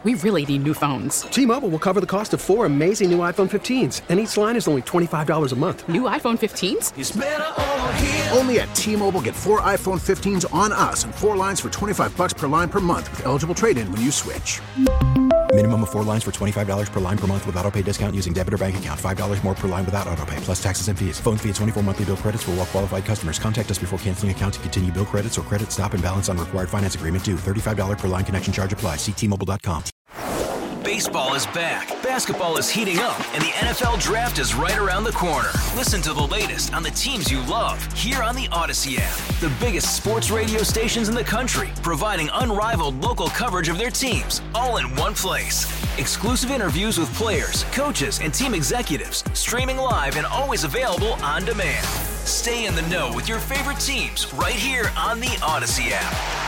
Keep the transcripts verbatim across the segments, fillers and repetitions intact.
We really need new phones. T-Mobile will cover the cost of four amazing new iPhone fifteens, and each line is only twenty-five dollars a month. New iPhone fifteens? It's better over here. Only at T-Mobile, get four iPhone fifteens on us and four lines for twenty-five dollars per line per month with eligible trade-in when you switch. Minimum of four lines for twenty-five dollars per line per month with autopay discount using debit or bank account. five dollars more per line without autopay, plus taxes and fees. Phone fee at twenty-four monthly bill credits for well-qualified customers. Contact us before canceling account to continue bill credits or credit stop and balance on required finance agreement due. thirty-five dollars per line connection charge applies. See T Mobile dot com. Baseball is back, basketball is heating up, and the N F L Draft is right around the corner. Listen to the latest on the teams you love here on the Odyssey app. The biggest sports radio stations in the country, providing unrivaled local coverage of their teams, all in one place. Exclusive interviews with players, coaches, and team executives, streaming live and always available on demand. Stay in the know with your favorite teams right here on the Odyssey app.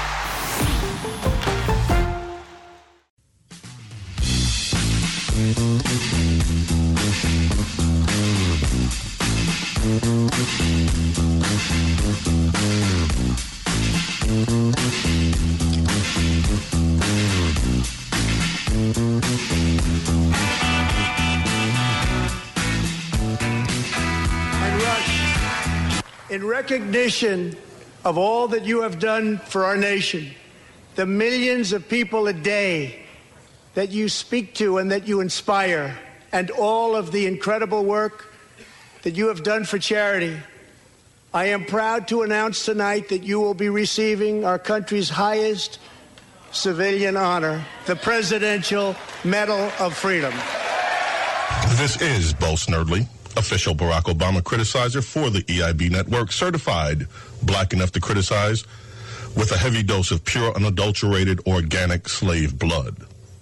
And Rush, in recognition of all that you have done for our nation, the millions of people a day that you speak to and that you inspire, and all of the incredible work that you have done for charity, I am proud to announce tonight that you will be receiving our country's highest civilian honor, the Presidential Medal of Freedom. This is Bo Snerdley, official Barack Obama criticizer for the E I B network, certified black enough to criticize, with a heavy dose of pure, unadulterated, organic slave blood.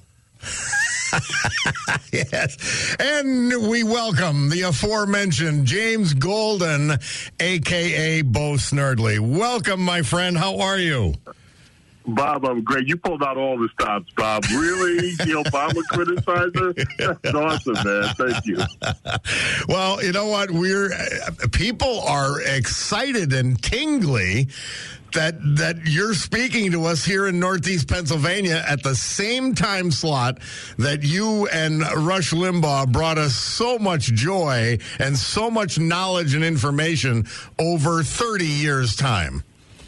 Yes, and we welcome the aforementioned James Golden, a k a. Bo Snerdley. Welcome, my friend. How are you? Bob, I'm great. You pulled out all the stops, Bob. Really? The Obama criticizer? That's awesome, man. Thank you. Well, you know what? We're people are excited and tingly that that you're speaking to us here in Northeast Pennsylvania at the same time slot that you and Rush Limbaugh brought us so much joy and so much knowledge and information over thirty years' time.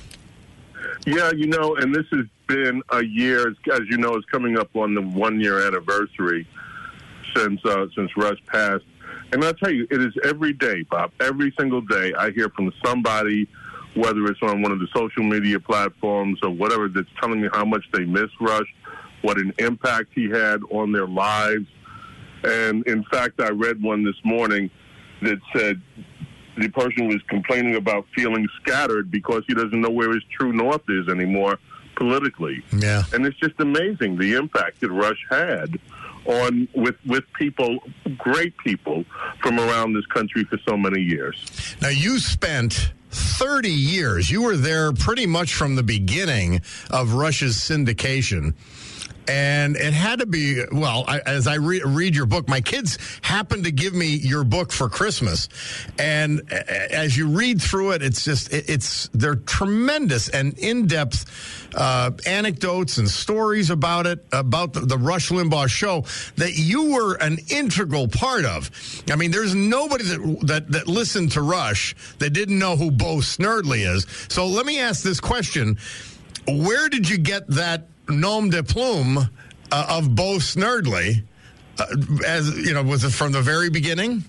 Yeah, you know, and this has been a year, as you know, is coming up on the one-year anniversary since uh, since Rush passed. And I'll tell you, it is every day, Bob, every single day I hear from somebody, whether it's on one of the social media platforms or whatever, that's telling me how much they miss Rush, what an impact he had on their lives. And, in fact, I read one this morning that said the person was complaining about feeling scattered because he doesn't know where his true north is anymore politically. Yeah. And it's just amazing the impact that Rush had on with with people, great people from around this country for so many years. Now, you spent thirty years. You were there pretty much from the beginning of Rush's syndication. And it had to be, well, I, as I re- read your book, my kids happened to give me your book for Christmas. And as you read through it, it's just, it, it's, they're tremendous and in-depth uh, anecdotes and stories about it, about the, the Rush Limbaugh show that you were an integral part of. I mean, there's nobody that, that, that listened to Rush that didn't know who Bo Snerdley is. So let me ask this question. Where did you get that nom de plume uh, of Bo Snerdley? Uh, as you know, was it from the very beginning?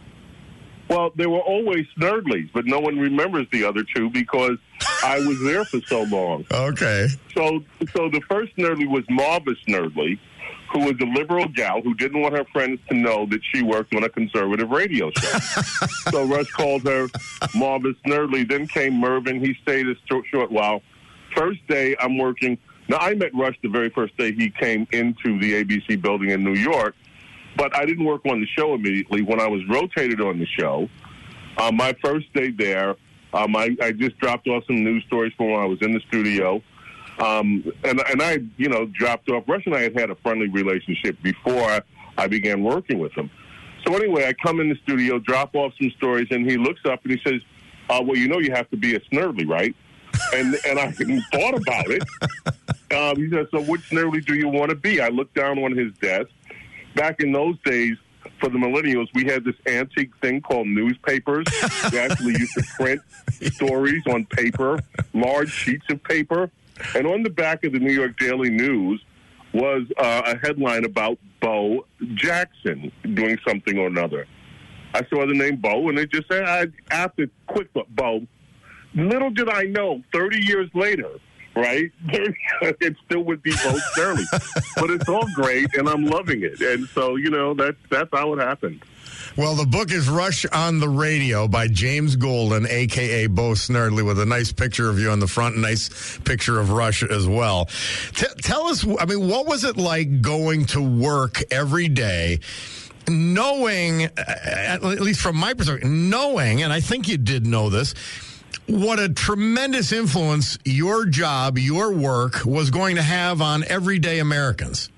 Well, there were always Snerdleys, but no one remembers the other two because I was there for so long. Okay. So, so the first Snerdley was Marva Snerdley, who was a liberal gal who didn't want her friends to know that she worked on a conservative radio show. So Rush called her Marva Snerdley. Then came Mervyn. He stayed a short, short while. First day, I'm working. Now, I met Rush the very first day he came into the A B C building in New York, but I didn't work on the show immediately. When I was rotated on the show, uh, my first day there, um, I, I just dropped off some news stories for when I was in the studio. Um, and, and I, you know, dropped off. Rush and I had had a friendly relationship before I began working with him. So anyway, I come in the studio, drop off some stories, and he looks up and he says, uh, well, you know you have to be a Snerdley, right? and and I hadn't thought about it. Um, he said, so which Snerdley do you want to be? I looked down on his desk. Back in those days, for the millennials, we had this antique thing called newspapers. We actually used to print stories on paper, large sheets of paper. And on the back of the New York Daily News was uh, a headline about Bo Jackson doing something or another. I saw the name Bo, and it just said, I, after quick look, Bo. Little did I know, thirty years later, right, it still would be Bo Snerdley. But it's all great, and I'm loving it. And so, you know, that's, that's how it happened. Well, the book is Rush on the Radio by James Golden, a k a. Bo Snerdley, with a nice picture of you on the front, a nice picture of Rush as well. T- tell us, I mean, what was it like going to work every day, knowing, at least from my perspective, knowing, and I think you did know this, what a tremendous influence your job, your work was going to have on everyday Americans?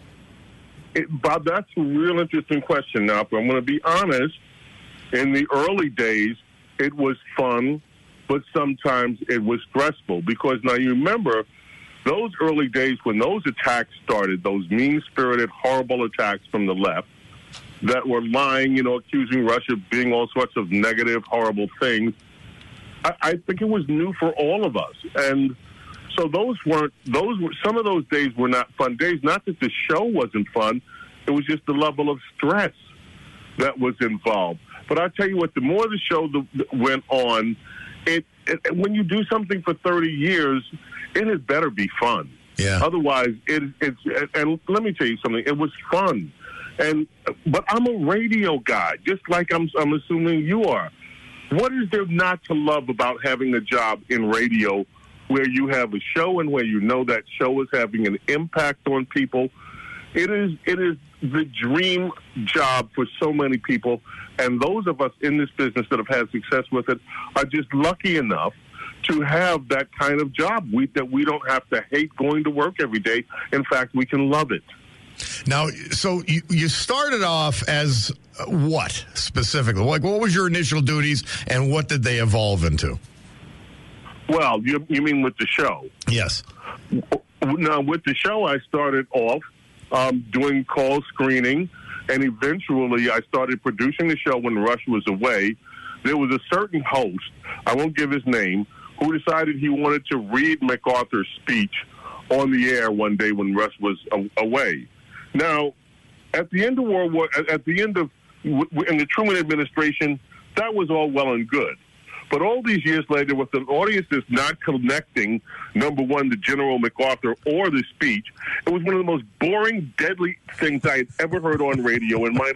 It, Bob, that's a real interesting question now, but I'm going to be honest. In the early days, it was fun, but sometimes it was stressful because now you remember those early days when those attacks started, those mean-spirited, horrible attacks from the left that were lying, you know, accusing Russia of being all sorts of negative, horrible things. I, I think it was new for all of us. And so those weren't, those were, some of those days were not fun days. Not that the show wasn't fun. It was just the level of stress that was involved. But I tell you what, the more the show the, went on, it, it when you do something for thirty years, it had better be fun. Yeah. Otherwise, it, it's, and let me tell you something, it was fun. And, but I'm a radio guy, just like I'm, I'm assuming you are. What is there not to love about having a job in radio where you have a show and where you know that show is having an impact on people? It is it is the dream job for so many people, and those of us in this business that have had success with it are just lucky enough to have that kind of job. We, that we don't have to hate going to work every day. In fact, we can love it. Now, so you, you started off as what specifically? Like, what was your initial duties, and what did they evolve into? Well, you, you mean with the show? Yes. Now, with the show, I started off um, doing call screening, and eventually I started producing the show when Rush was away. There was a certain host, I won't give his name, who decided he wanted to read MacArthur's speech on the air one day when Rush was a- away. Now, at the end of World War, at the end of, in the Truman administration, that was all well and good. But all these years later, with an audience that's not connecting, number one, the General MacArthur or the speech, it was one of the most boring, deadly things I had ever heard on radio in my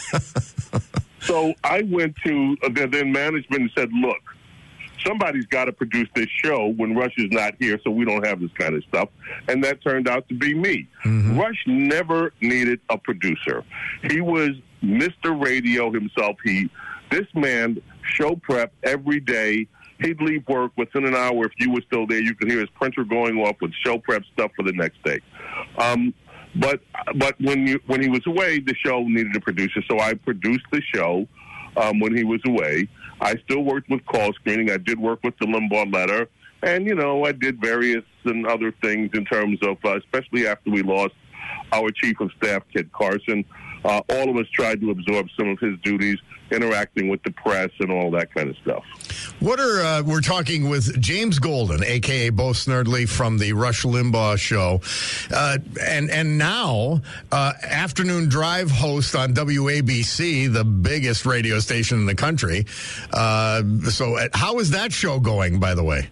life. So I went to the then management and said, look, somebody's got to produce this show when Rush is not here, so we don't have this kind of stuff. And that turned out to be me. Mm-hmm. Rush never needed a producer. He was Mister Radio himself. He, this man, show prep every day. He'd leave work within an hour. If you were still there, you could hear his printer going off with show prep stuff for the next day. Um, but but when you when he was away, the show needed a producer, so I produced the show um, when he was away. I still worked with call screening. I did work with the Limbaugh letter. And, you know, I did various and other things in terms of, uh, especially after we lost our chief of staff, Kit Carson. Uh, all of us tried to absorb some of his duties, interacting with the press and all that kind of stuff. What are, uh, we're talking with James Golden, a k a. Bo Snerdley from the Rush Limbaugh Show. Uh, and, and now, uh, afternoon drive host on W A B C, the biggest radio station in the country. Uh, so uh, how is that show going, by the way?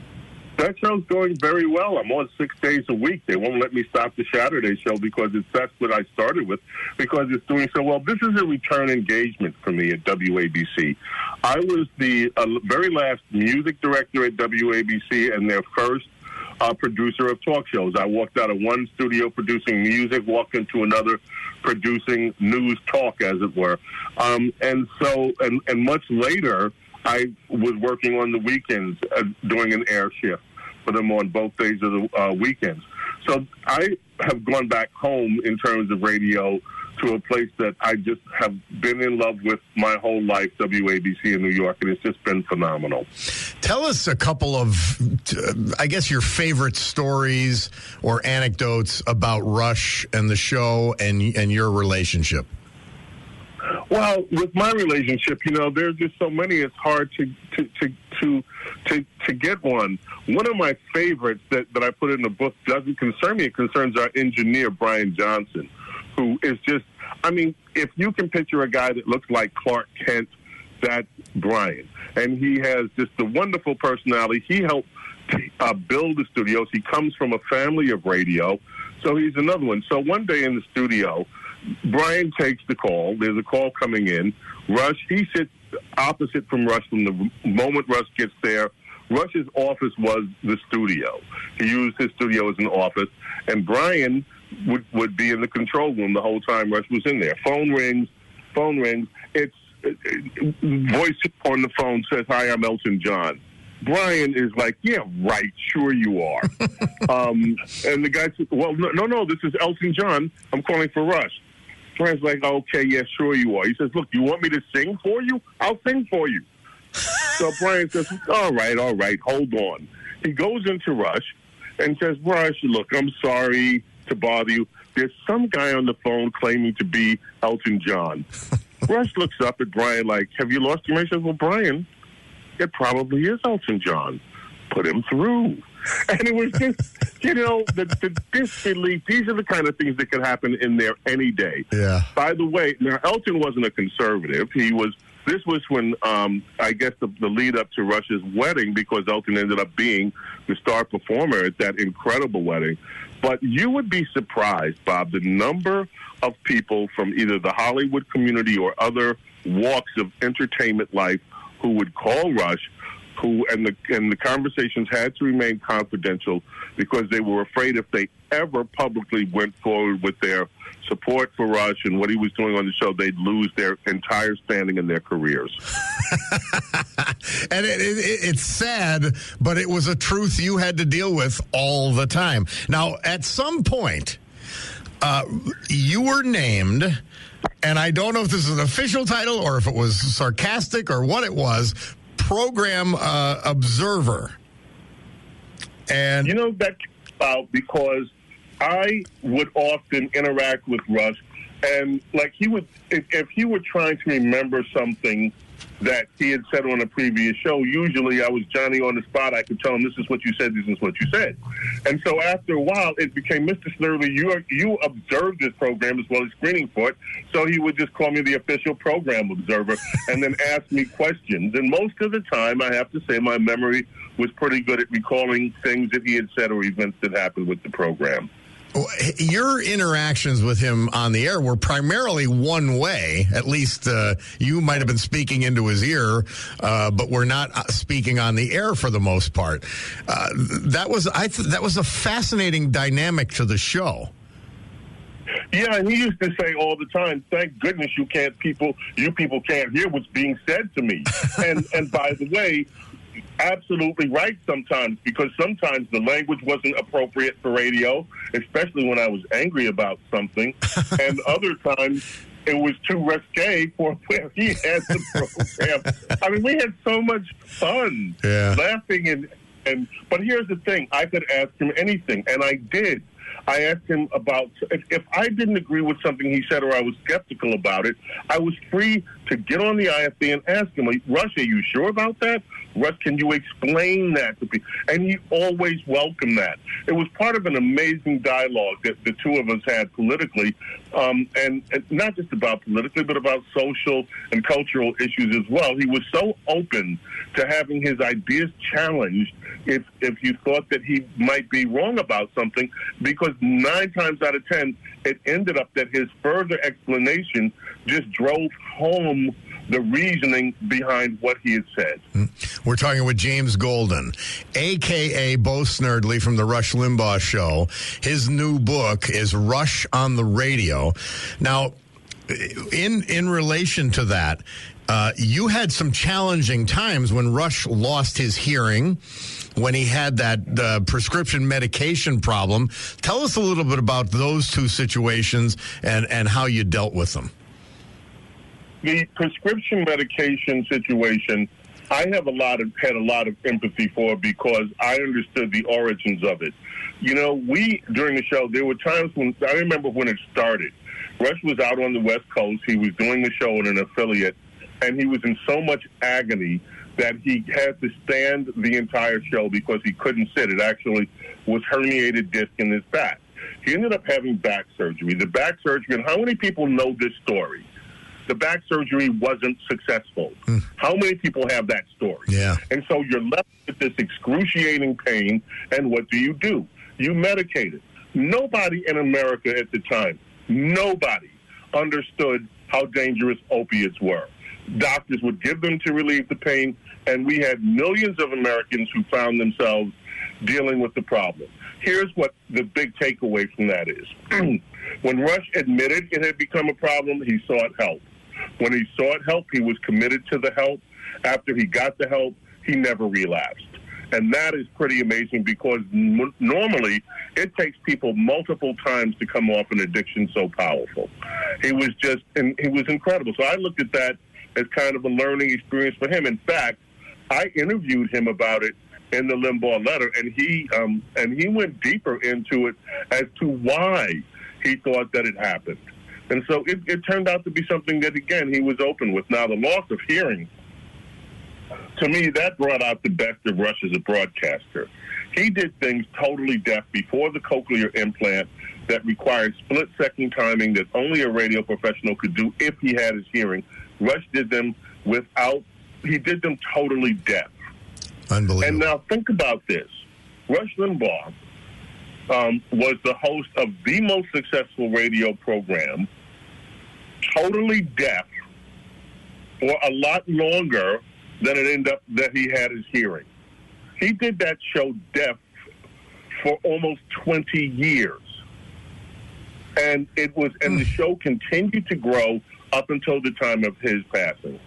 That show's going very well. I'm on six days a week. They won't let me stop the Saturday show because it's that's what I started with, because it's doing so well. This is a return engagement for me at W A B C. I was the uh, very last music director at W A B C and their first uh, producer of talk shows. I walked out of one studio producing music, walked into another producing news talk, as it were. Um, and so, and, and much later, I was working on the weekends, uh, doing an air shift for them on both days of the uh, weekends. So I have gone back home in terms of radio to a place that I just have been in love with my whole life, W A B C in New York, and it's just been phenomenal. Tell us a couple of, uh, I guess, your favorite stories or anecdotes about Rush and the show and and your relationship. Well, with my relationship, you know, there's just so many. It's hard to to to to to, to get one. One of my favorites that, that I put in the book doesn't concern me. It concerns our engineer, Brian Johnson, who is just, I mean, if you can picture a guy that looks like Clark Kent, that's Brian. And he has just a wonderful personality. He helped uh, build the studios. He comes from a family of radio, so he's another one. So one day in the studio, Brian takes the call. There's a call coming in. Rush, he sits opposite from Rush from the moment Rush gets there. Rush's office was the studio. He used his studio as an office. And Brian would, would be in the control room the whole time Rush was in there. Phone rings, phone rings. It's it, it, voice on the phone says, "Hi, I'm Elton John." Brian is like, "Yeah, right, sure you are." um, and the guy said, "Well, no, no, no, this is Elton John. I'm calling for Rush." Brian's like, "Okay, yeah, sure you are." He says, "Look, you want me to sing for you? I'll sing for you." So Brian says, all right, all right, hold on. He goes into Rush and says, "Rush, look, I'm sorry to bother you. There's some guy on the phone claiming to be Elton John." Rush looks up at Brian like, "Have you lost your mind?" He says, "Well, Brian, it probably is Elton John. Put him through." And it was just, you know, the, the disbelief. These are the kind of things that could happen in there any day. Yeah. By the way, now, Elton wasn't a conservative. He was, this was when, um, I guess, the, the lead up to Rush's wedding, because Elton ended up being the star performer at that incredible wedding. But you would be surprised, Bob, the number of people from either the Hollywood community or other walks of entertainment life who would call Rush, who and the and the conversations had to remain confidential because they were afraid if they ever publicly went forward with their support for Rush and what he was doing on the show, they'd lose their entire standing in their careers. And it, it, it's sad, but it was a truth you had to deal with all the time. Now, at some point, uh, you were named, and I don't know if this is an official title or if it was sarcastic or what it was, Program uh, Observer. And you know, that came about because I would often interact with Rush, and like he would, if, if he were trying to remember something that he had said on a previous show, usually I was Johnny on the spot. I could tell him, "This is what you said, this is what you said." And so after a while, it became, "Mister Snerdley, you are, you observed this program as well as screening for it." So he would just call me the official program observer and then ask me questions. And most of the time, I have to say, my memory was pretty good at recalling things that he had said or events that happened with the program. Your interactions with him on the air were primarily one way. At least uh, you might have been speaking into his ear, uh, but we're not speaking on the air for the most part. Uh, that was I th- that was a fascinating dynamic to the show. Yeah, and he used to say all the time, "Thank goodness you can't people you people can't hear what's being said to me." and and by the way, absolutely right sometimes, because sometimes the language wasn't appropriate for radio, especially when I was angry about something. And other times it was too risque for where he had the program. I mean, we had so much fun yeah. laughing. and, and But here's the thing. I could ask him anything, and I did. I asked him about, if, if I didn't agree with something he said or I was skeptical about it, I was free to get on the I F B and ask him, "Rush, are you sure about that? Rush, can you explain that to me?" And he always welcomed that. It was part of an amazing dialogue that the two of us had politically, um, and, and not just about politically, but about social and cultural issues as well. He was so open to having his ideas challenged if if you thought that he might be wrong about something, because nine times out of ten, it ended up that his further explanation just drove home the reasoning behind what he had said. We're talking with James Golden, a k a. Bo Snerdley from the Rush Limbaugh Show. His new book is Rush on the Radio. Now, in in relation to that, uh, you had some challenging times when Rush lost his hearing, when he had that uh, prescription medication problem. Tell us a little bit about those two situations and, and how you dealt with them. The prescription medication situation, I have a lot of had a lot of empathy for because I understood the origins of it. You know, we, during the show, there were times when, I remember when it started. Rush was out on the West Coast. He was doing the show in an affiliate, and he was in so much agony that he had to stand the entire show because he couldn't sit. It actually was herniated disc in his back. He ended up having back surgery. The back surgery, and how many people know this story? The back surgery wasn't successful. Mm. How many people have that story? Yeah. And so you're left with this excruciating pain, and what do you do? You medicate it. Nobody in America at the time, nobody understood how dangerous opiates were. Doctors would give them to relieve the pain, and we had millions of Americans who found themselves dealing with the problem. Here's what the big takeaway from that is. When Rush admitted it had become a problem, he sought help. When he sought help, he was committed to the help. After he got the help, he never relapsed. And that is pretty amazing because m- normally it takes people multiple times to come off an addiction so powerful. He was just, and he was incredible. So I looked at that as kind of a learning experience for him. In fact, I interviewed him about it in the Limbaugh letter, and he um, and he went deeper into it as to why he thought that it happened. And so it, it turned out to be something that, again, he was open with. Now, the loss of hearing, to me, that brought out the best of Rush as a broadcaster. He did things totally deaf before the cochlear implant that required split-second timing that only a radio professional could do if he had his hearing. Rush did them without, he did them totally deaf. Unbelievable. And now think about this. Rush Limbaugh um, was the host of the most successful radio program, totally deaf, for a lot longer than it ended up that he had his hearing. He did that show deaf for almost twenty years. And it was, and the show continued to grow up until the time of his passing.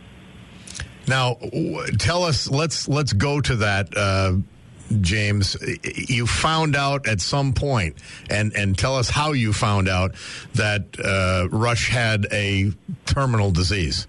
Now, tell us, let's let's go to that, uh, James. You found out at some point, and, and tell us how you found out that uh, Rush had a terminal disease.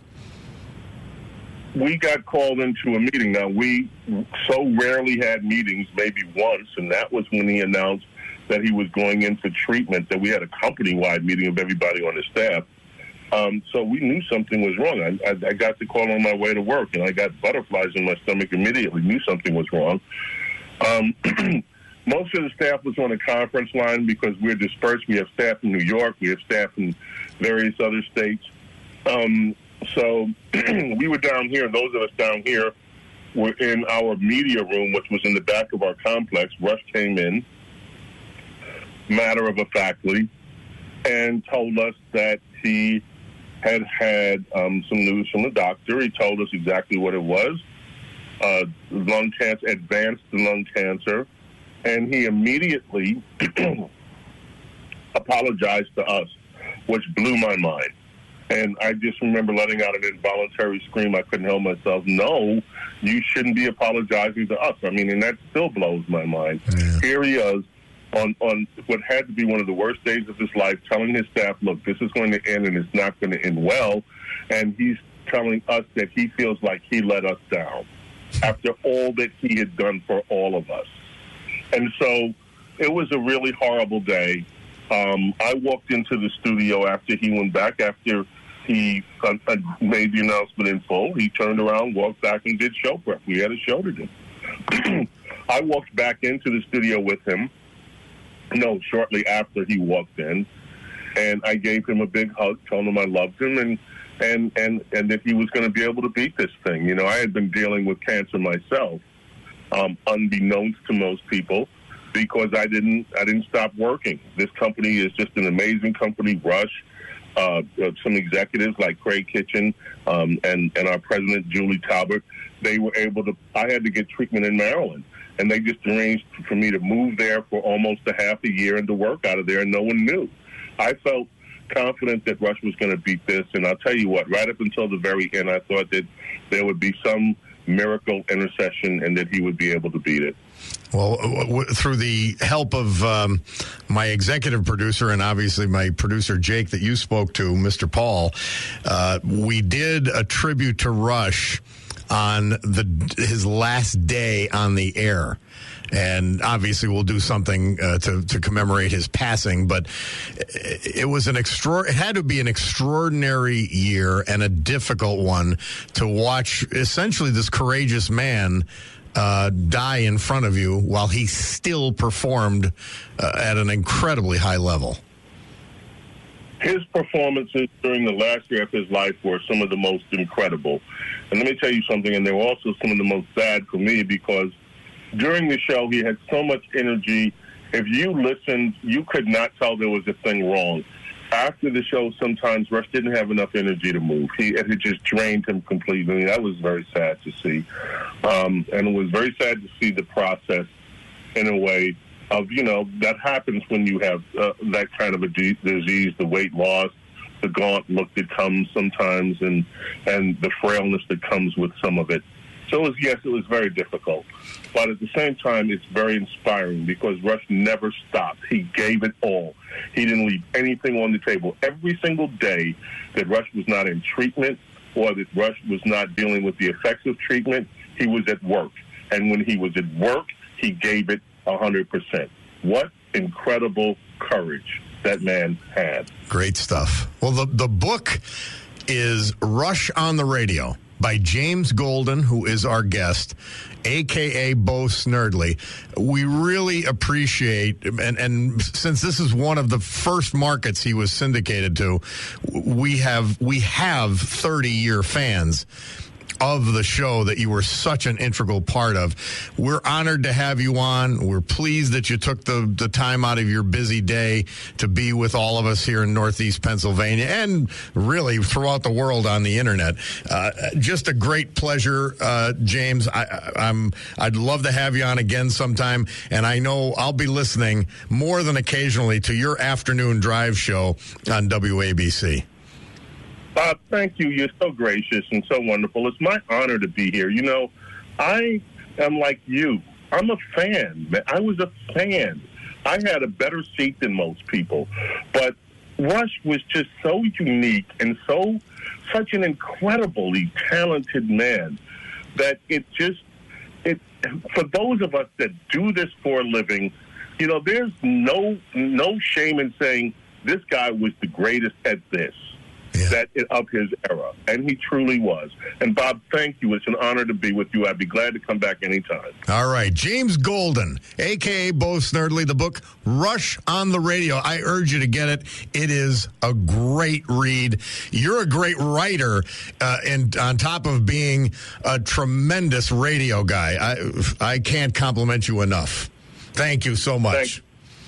We got called into a meeting. Now, we so rarely had meetings, maybe once, and that was when he announced that he was going in for treatment, that we had a company-wide meeting of everybody on the staff. Um, so we knew something was wrong. I, I, I got the call on my way to work, and I got butterflies in my stomach immediately, knew something was wrong. Um, most of the staff was on a conference line because we're dispersed. We have staff in New York. We have staff in various other states. Um, so we were down here. Those of us down here were in our media room, which was in the back of our complex. Rush came in, matter of factly, and told us that he had had um, some news from the doctor. He told us exactly what it was. Uh, lung cancer, advanced lung cancer, and he immediately apologized to us, which blew my mind. And I just remember letting out an involuntary scream. I couldn't help myself. No, you shouldn't be apologizing to us. I mean, and that still blows my mind. Yeah. Here he is on, on what had to be one of the worst days of his life, telling his staff, look, this is going to end and it's not going to end well. And he's telling us that he feels like he let us down after all that he had done for all of us. And so it was a really horrible day. Um, I walked into the studio after he went back, after he uh, uh, made the announcement in full. He turned around, walked back, and did show prep. We had a show to do. I walked back into the studio with him, no, shortly after he walked in, and I gave him a big hug, told him I loved him, and and, and, and that he was going to be able to beat this thing. You know, I had been dealing with cancer myself, um, unbeknownst to most people, because I didn't I didn't stop working. This company is just an amazing company. Rush, uh, some executives like Craig Kitchen um, and, and our president, Julie Talbot, they were able to, I had to get treatment in Maryland. And they just arranged for me to move there for almost a half a year and to work out of there, and no one knew. I felt confident that Rush was going to beat this, and I'll tell you what, right up until the very end, I thought that there would be some miracle intercession and that he would be able to beat it. Well, w- w- through the help of um, my executive producer and obviously my producer, Jake, that you spoke to, Mister Paul, uh, we did a tribute to Rush on the his last day on the air. And obviously we'll do something uh, to, to commemorate his passing, but it was an extra, it had to be an extraordinary year and a difficult one to watch essentially this courageous man uh, die in front of you while he still performed uh, at an incredibly high level. His performances during the last year of his life were some of the most incredible. And let me tell you something, and they were also some of the most sad for me because during the show, he had so much energy. If you listened, you could not tell there was a thing wrong. After the show, sometimes Rush didn't have enough energy to move. He it had just drained him completely. That was very sad to see. Um, and it was very sad to see the process in a way of, you know, that happens when you have uh, that kind of a d- disease, the weight loss, the gaunt look that comes sometimes, and, and the frailness that comes with some of it. So, it was, yes, it was very difficult. But at the same time, it's very inspiring because Rush never stopped. He gave it all. He didn't leave anything on the table. Every single day that Rush was not in treatment or that Rush was not dealing with the effects of treatment, he was at work. And when he was at work, he gave it one hundred percent. What incredible courage that man had. Great stuff. Well, the, the book is Rush on the Radio by James Golden, who is our guest, a k a. Bo Snerdley. We really appreciate, and, and since this is one of the first markets he was syndicated to, we have we have thirty-year fans of the show that you were such an integral part of. We're honored to have you on. We're pleased that you took the, the time out of your busy day to be with all of us here in Northeast Pennsylvania and really throughout the world on the internet. Uh, just a great pleasure, uh, James. I, I'm, I'd love to have you on again sometime, and I know I'll be listening more than occasionally to your afternoon drive show on W A B C. Bob, thank you. You're so gracious and so wonderful. It's my honor to be here. You know, I am like you. I'm a fan. I was a fan. I had a better seat than most people. But Rush was just so unique and so such an incredibly talented man that it just, it for those of us that do this for a living, you know, there's no no shame in saying this guy was the greatest at this. Yeah. That of his era, and he truly was. And Bob, thank you. It's an honor to be with you. I'd be glad to come back anytime. All right, James Golden, a k a. Bo Snerdley, the book Rush on the Radio. I urge you to get it. It is a great read. You're a great writer, uh, and on top of being a tremendous radio guy, I I can't compliment you enough. Thank you so much. Thank,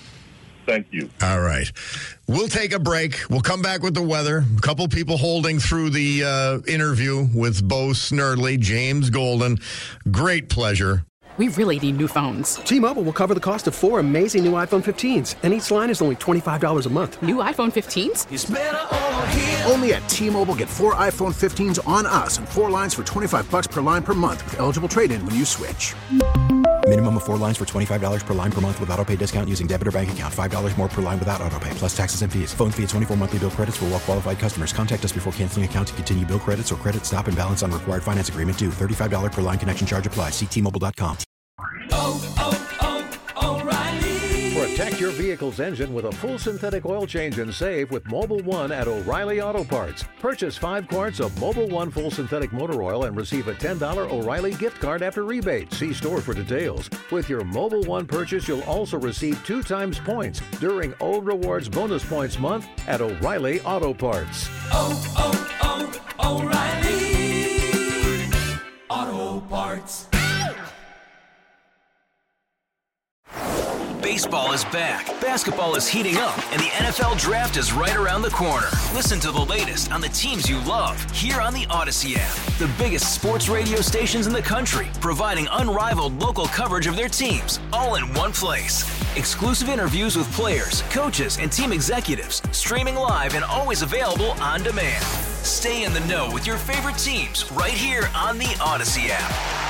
thank you. All right. We'll take a break. We'll come back with the weather. A couple people holding through the uh, interview with Bo Snerdley, James Golden. Great pleasure. We really need new phones. T-Mobile will cover the cost of four amazing new iPhone fifteens, and each line is only twenty-five dollars a month. New iPhone fifteens? It's better over here. Only at T-Mobile, get four iPhone fifteens on us and four lines for twenty-five dollars per line per month with eligible trade-in when you switch. Minimum of four lines for twenty-five dollars per line per month with autopay discount using debit or bank account. five dollars more per line without autopay, plus taxes and fees. Phone fee at twenty-four monthly bill credits for well-qualified customers. Contact us before canceling account to continue bill credits or credit stop and balance on required finance agreement due. thirty-five dollars per line connection charge applies. See T Mobile dot com. Oh, oh, oh, O'Reilly. Protect your vehicle's engine with a full synthetic oil change and save with Mobil one at O'Reilly Auto Parts. Purchase five quarts of Mobil one full synthetic motor oil and receive a ten dollars O'Reilly gift card after rebate. See store for details. With your Mobil one purchase, you'll also receive two times points during O Rewards Bonus Points Month at O'Reilly Auto Parts. Oh, oh, oh, O'Reilly Auto Parts. Baseball is back, basketball is heating up, and the N F L Draft is right around the corner. Listen to the latest on the teams you love here on the Odyssey app. The biggest sports radio stations in the country, providing unrivaled local coverage of their teams, all in one place. Exclusive interviews with players, coaches, and team executives, streaming live and always available on demand. Stay in the know with your favorite teams right here on the Odyssey app.